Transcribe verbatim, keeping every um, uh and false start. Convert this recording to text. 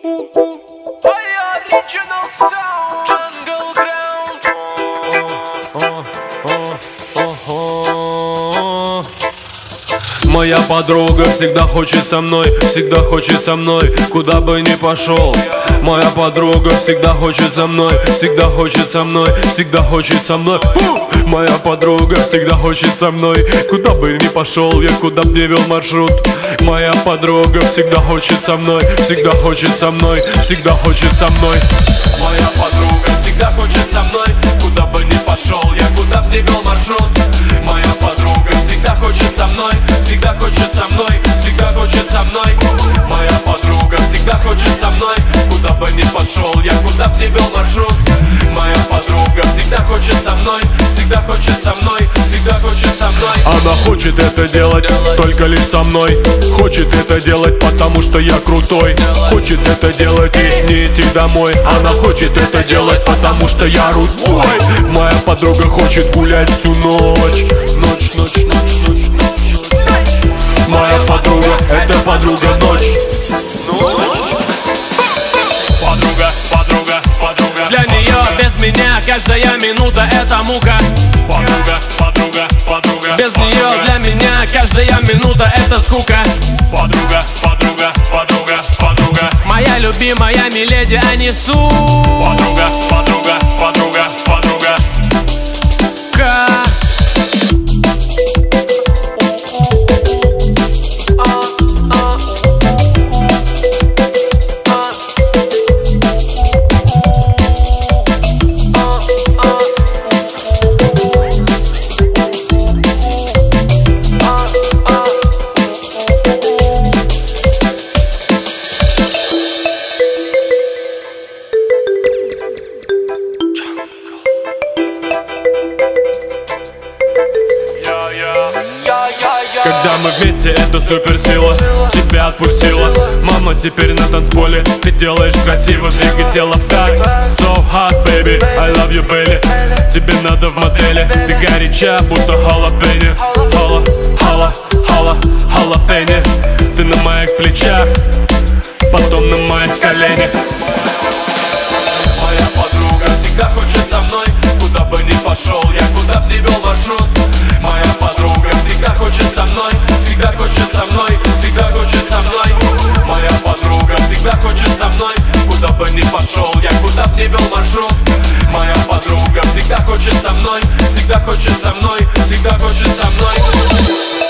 Original sound, Jungle Ground. Моя подруга всегда хочет со мной, всегда хочет со мной, куда бы ни пошел. Моя подруга всегда хочет со мной, всегда хочет со мной, всегда хочет со мной. Моя подруга всегда хочет со мной, куда бы ни пошел я, куда б не вел маршрут. Моя подруга всегда хочет со мной, всегда хочет со мной, всегда хочет со мной. Моя подруга всегда хочет со мной, куда бы ни пошел я, куда б не вел маршрут. Моя подруга всегда хочет со мной, всегда хочет со мной, всегда хочет со мной. Моя подруга всегда хочет со мной, куда бы ни пошел я, куда б не вел маршрут. Моя подруга всегда хочет со мной, всегда хочет со мной, всегда хочет со мной. Она хочет это делать только лишь со мной. Хочет это делать, потому что я крутой. Хочет это делать и не идти домой. Она хочет это делать, потому что я рудой. Моя подруга хочет гулять всю ночь. Ночь, ночь, ночь, ночь, ночь. Моя подруга, это подруга ночь. Подруга, подруга, подруга. Для нее без меня каждая минута это мука. Подруга, подруга, подруга. Без нее для меня каждая минута это скука. Подруга, подруга, подруга, подруга. Моя любимая миледи Анису. Подруга, подруга, подруга, подруга. Ка. Когда мы вместе, это суперсила. Тебя отпустила, мама, теперь на танцполе. Ты делаешь красиво, двигай тело в такт. So hot, baby, I love you, baby. Тебе надо в модели. Ты горяча, будто халапеньо. Хала, хала, хала, халапеньо. Ты на моих плечах, потом на моих коленях. Моя подруга всегда хочет со мной, куда бы ни пошел я, куда б ни вел маршрут. Моя подруга всегда хочет со мной, всегда хочет со мной, всегда хочет со мной. Моя подруга всегда хочет со мной, куда бы ни пошел я, куда б ни вел маршрут. Моя подруга всегда хочет со мной, всегда хочет со мной, всегда хочет со мной.